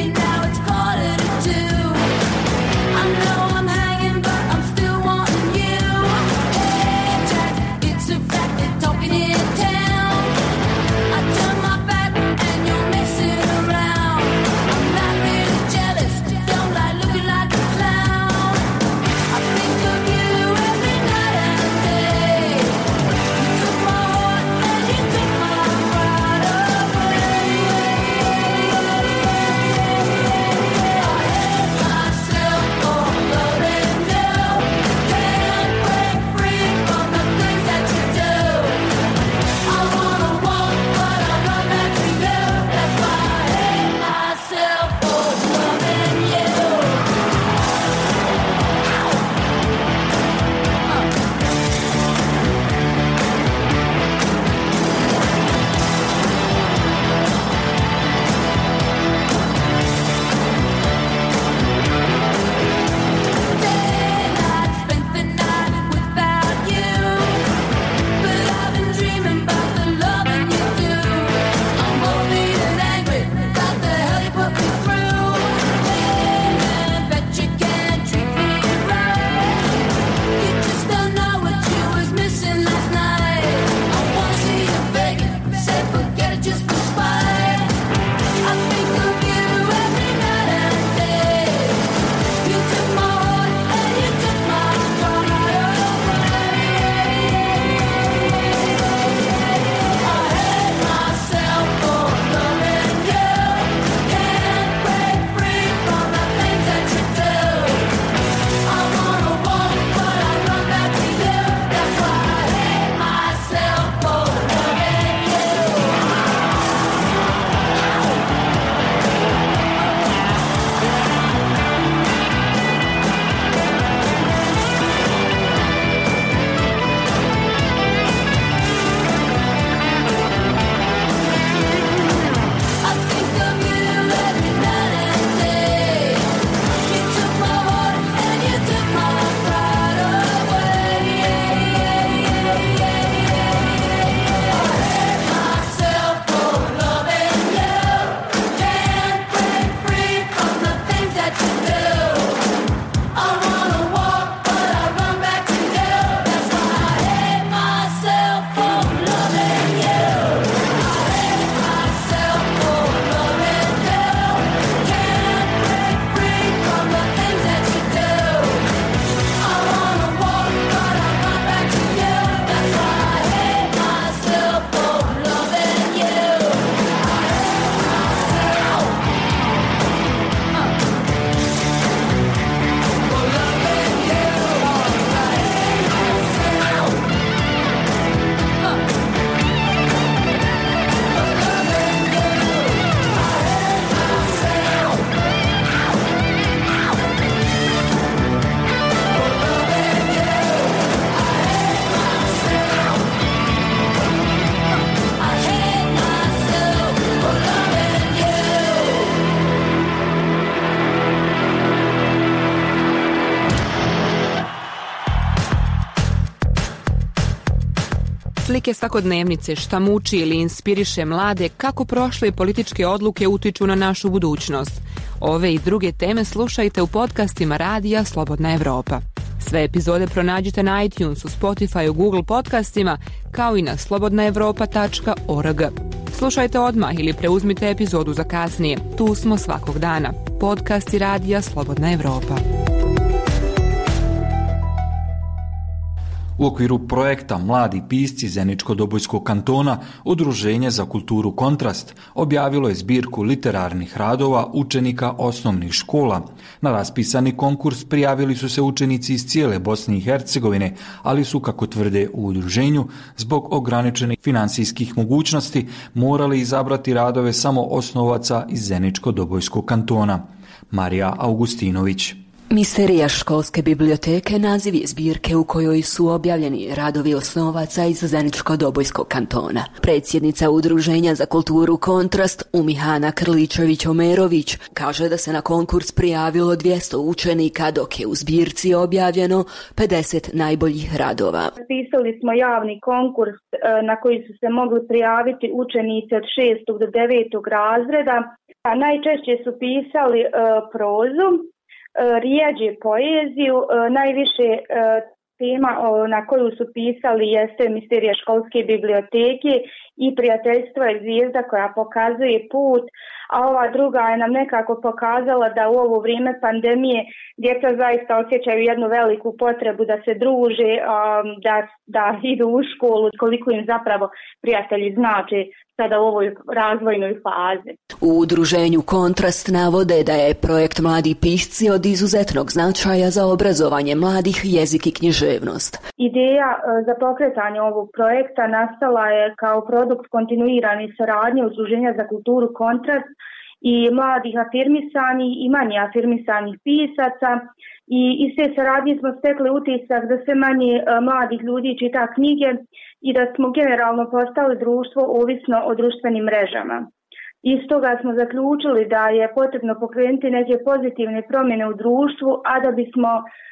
Slike svakodnevnice, šta muči ili inspiriše mlade, kako prošle političke odluke utiču na našu budućnost. Ove i druge teme slušajte u podcastima Radija Slobodna Evropa. Sve epizode pronađite na iTunesu, Spotifyu, Google podcastima, kao i na slobodnaevropa.org. Slušajte odmah ili preuzmite epizodu za kasnije. Tu smo svakog dana. Podcasti Radija Slobodna Evropa. U okviru projekta Mladi pisci Zeničko-Dobojskog kantona Udruženje za kulturu Kontrast objavilo je zbirku literarnih radova učenika osnovnih škola. Na raspisani konkurs prijavili su se učenici iz cijele Bosne i Hercegovine, ali su, kako tvrde u udruženju, zbog ograničenih financijskih mogućnosti morali izabrati radove samo osnovaca iz Zeničko-Dobojskog kantona. Marija Augustinović. Misterija školske biblioteke naziv je zbirke u kojoj su objavljeni radovi osnovaca iz Zeničko-Dobojskog kantona. Predsjednica Udruženja za kulturu Kontrast, Umihana Krličević-Omerović, kaže da se na konkurs prijavilo 200 učenika, dok je u zbirci objavljeno 50 najboljih radova. Pisali smo javni konkurs na koji su se mogli prijaviti učenici od 6. do 9. razreda. Najčešće su pisali prozu, rijeđe poeziju, najviše tema na koju su pisali jeste Misterija školske biblioteke i Prijateljstvo je zvijezda koja pokazuje put, a ova druga je nam nekako pokazala da u ovo vrijeme pandemije djeca zaista osjećaju jednu veliku potrebu da se druže, da idu u školu, koliko im zapravo prijatelji znače sada u ovoj razvojnoj fazi. U udruženju Kontrast navode da je projekt Mladi pisci od izuzetnog značaja za obrazovanje mladih, jezik i književnost. Ideja za pokretanje ovog projekta nastala je kao produkt kontinuirane saradnje Udruženja za kulturu Kontrast i mladih afirmisanih i manje afirmisanih pisaca. I iz te saradnje smo stekli utisak da sve manje mladih ljudi čita knjige i da smo generalno postali društvo ovisno o društvenim mrežama. Iz toga smo zaključili da je potrebno pokrenuti neke pozitivne promjene u društvu, a da bismo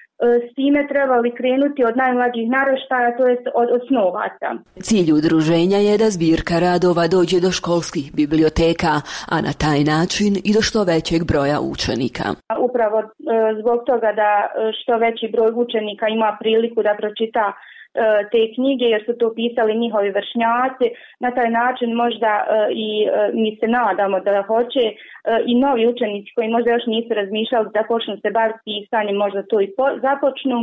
s time trebali krenuti od najmlađih naraštaja, to jest od osnovaca. Cilj udruženja je da zbirka radova dođe do školskih biblioteka, a na taj način i do što većeg broja učenika. Upravo zbog toga da što veći broj učenika ima priliku da pročita te knjige, jer su to pisali njihovi vršnjaci. Na taj način možda i mi se nadamo da hoće i novi učenici koji možda još nisu razmišljali da počnu se baviti pisanjem, možda to i započnu.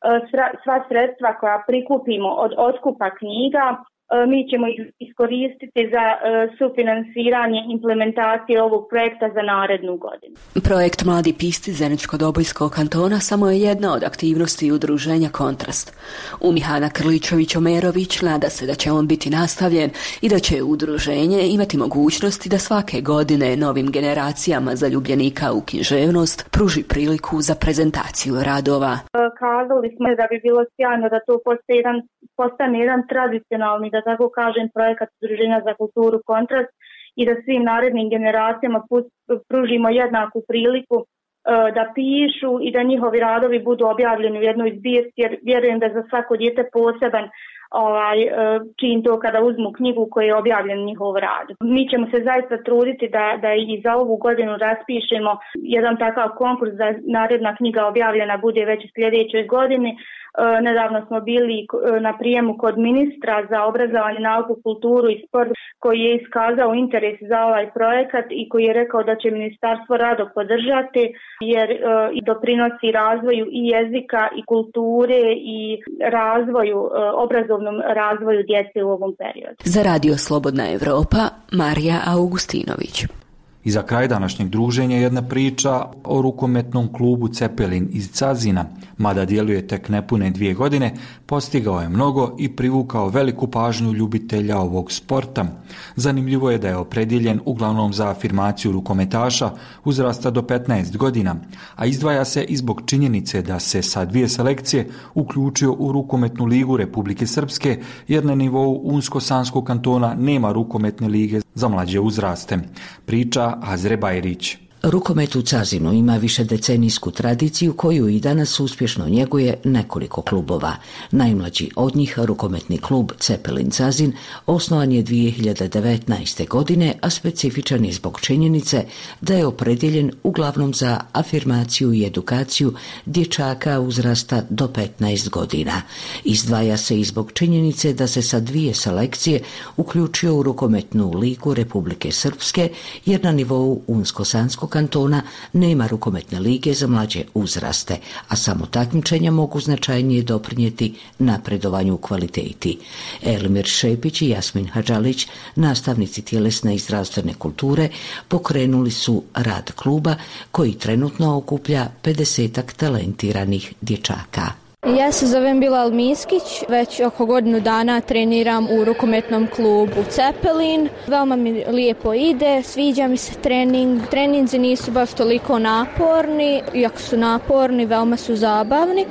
Sva sredstva koja prikupimo od otkupa knjiga mi ćemo ih iskoristiti za sufinansiranje implementacije ovog projekta za narednu godinu. Projekt Mladi pisci Zeničko-Dobojskog kantona samo je jedna od aktivnosti udruženja Kontrast. Umihana Krličević-Omerović nada se da će on biti nastavljen i da će udruženje imati mogućnosti da svake godine novim generacijama zaljubljenika u književnost pruži priliku za prezentaciju radova. Kazali smo da bi bilo sjajno da to postane jedan tradicionalni, da tako kažem, projekat Udruženja za kulturu Kontrast i da svim narednim generacijama pružimo jednaku priliku da pišu i da njihovi radovi budu objavljeni u jednoj zbirci, jer vjerujem da za svako dijete poseban čin to kada uzmu knjigu koji je objavljen njihov rad. Mi ćemo se zaista truditi da i za ovu godinu raspišemo jedan takav konkurs da naredna knjiga objavljena bude već u sljedećoj godini. Nedavno smo bili na prijemu kod ministra za obrazovanje, nauku, kulturu i sport koji je iskazao interes za ovaj projekat i koji je rekao da će ministarstvo rado podržati jer doprinosi razvoju i jezika i kulture i razvoju, obrazovnom razvoju djece u ovom periodu. Za Radio Slobodna Evropa, Marija Augustinović. I za kraj današnjeg druženja jedna priča o rukometnom klubu Cepelin iz Cazina. Mada djeluje tek nepune 2 godine, postigao je mnogo i privukao veliku pažnju ljubitelja ovog sporta. Zanimljivo je da je opredjeljen uglavnom za afirmaciju rukometaša uzrasta do 15 godina, a izdvaja se i zbog činjenice da se sa 2 selekcije uključio u rukometnu ligu Republike Srpske, jer na nivou Unsko-Sanskog kantona nema rukometne lige za mlađe uzraste. Priča Azre Bajrić. Rukomet u Cazinu ima višedecenijsku tradiciju koju i danas uspješno njeguje nekoliko klubova. Najmlađi od njih, rukometni klub Cepelin Cazin, osnovan je 2019. godine, a specifičan je zbog činjenice da je opredjeljen uglavnom za afirmaciju i edukaciju dječaka uzrasta do 15 godina. Izdvaja se i zbog činjenice da se sa 2 selekcije uključio u rukometnu ligu Republike Srpske, jer na nivou Unsko-Sanskog kantona nema rukometne lige za mlađe uzraste, a samo takmičenja mogu značajnije doprinijeti napredovanju u kvaliteti. Elmir Šepić i Jasmin Hadžalić, nastavnici tjelesne i zdravstvene kulture, pokrenuli su rad kluba koji trenutno okuplja 50-ak talentiranih dječaka. Ja se zovem Bilal Miskić, već oko godinu dana treniram u rukometnom klubu Cepelin. Veoma mi lijepo ide, sviđa mi se trening. Treninzi nisu baš toliko naporni, iako su naporni, veoma su zabavni.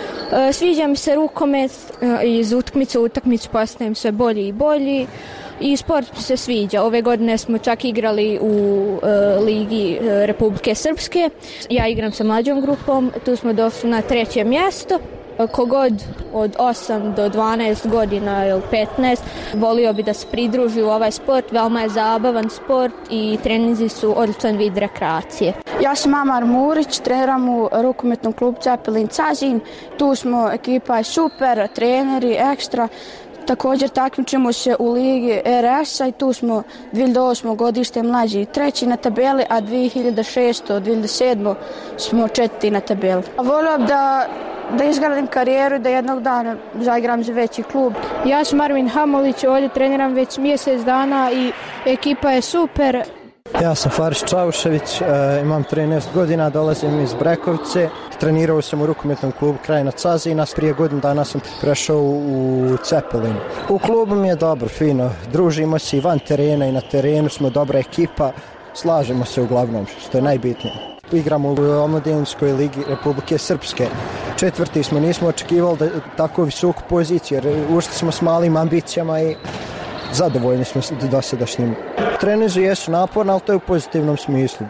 Sviđa mi se rukomet, iz utakmice u utakmicu postajem sve bolji i bolji. I sport se sviđa. Ove godine smo čak igrali u Ligi Republike Srpske. Ja igram sa mlađom grupom, tu smo došli na 3. mjesto. Kogod od 8 do 12 godina ili 15 volio bi da se pridruži u ovaj sport, veoma je zabavan sport i treninzi su odličan vid rekreacije. Ja sam Amar Murić, treniram u rukometnom klubu Cepelin Cazin. Tu smo, ekipa je super, treneri ekstra. Također takmičimo se u ligi RS-a i tu smo 2008. godište mlađi 3. na tabeli, a 2006. 2007. smo 4. na tabeli. Volio bi da izgradim karijeru i da jednog dana zaigram za veći klub. Ja sam Armin Hamolić, ovdje treniram već mjesec dana i ekipa je super. Ja sam Faris Čaušević, imam 13 godina, dolazim iz Brekovice. Trenirao sam u rukometnom klubu Krajina Cazina, prije godinu dana sam prešao u Cepelin. U klubu mi je dobro, fino, družimo se i van terena i na terenu, smo dobra ekipa, slažemo se uglavnom, što je najbitnije. Igramo u Omladinskoj ligi Republike Srpske. 4. smo, nismo očekivali da tako visoku poziciju, jer ušli smo s malim ambicijama i zadovoljni smo dosadašnjim. Treninzi jesu naporni, ali to je u pozitivnom smislu.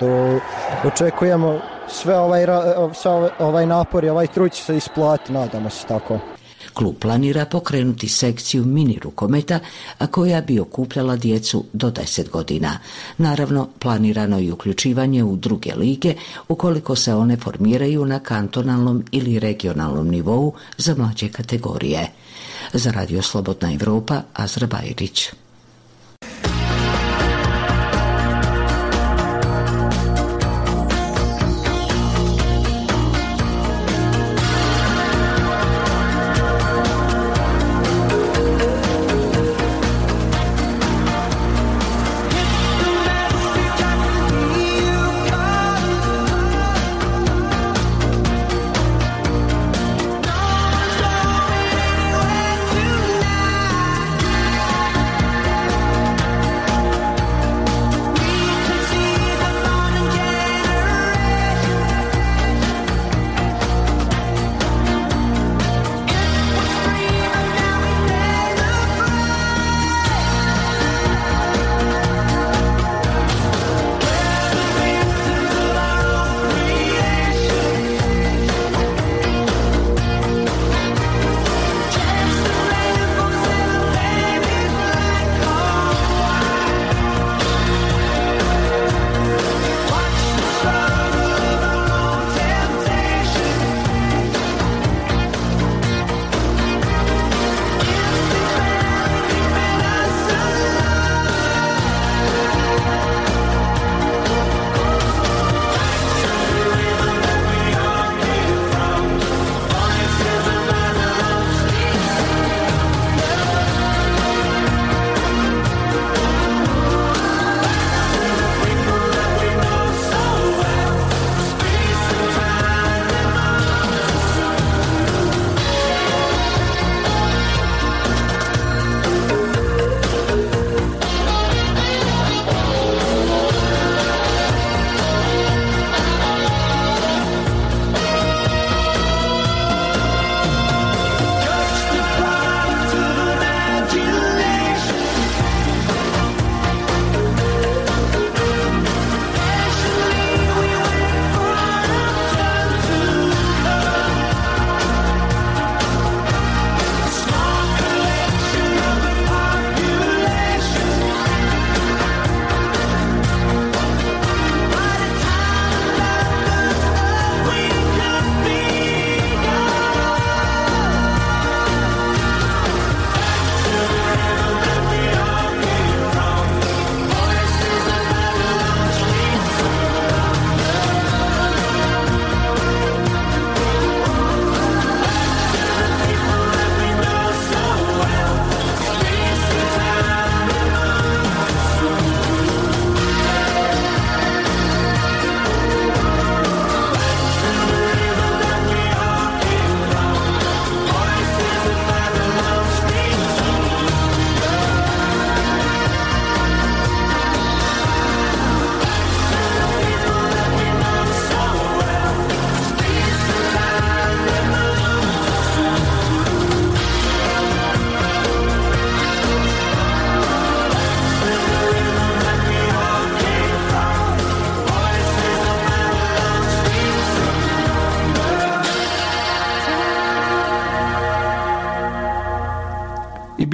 Očekujemo sve ovaj napor i ovaj trud će se isplati, nadamo se tako. Klub planira pokrenuti sekciju mini rukometa, a koja bi okupljala djecu do 10 godina. Naravno, planirano je uključivanje u druge lige, ukoliko se one formiraju na kantonalnom ili regionalnom nivou za mlađe kategorije. Za Radio Slobodna Evropa, Azra Bajrić.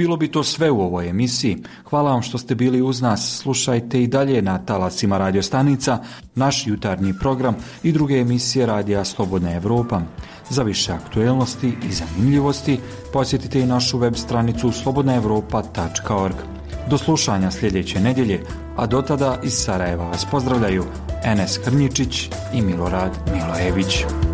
bilo bi to sve u ovoj emisiji. Hvala vam što ste bili uz nas. Slušajte i dalje na talasima radio stanica, naš jutarnji program i druge emisije radija Slobodna Evropa. Za više aktuelnosti i zanimljivosti posjetite i našu web stranicu slobodnaevropa.org. Do slušanja sljedeće nedjelje, a do tada iz Sarajeva vas pozdravljaju Enes Krnjičić i Milorad Milojević.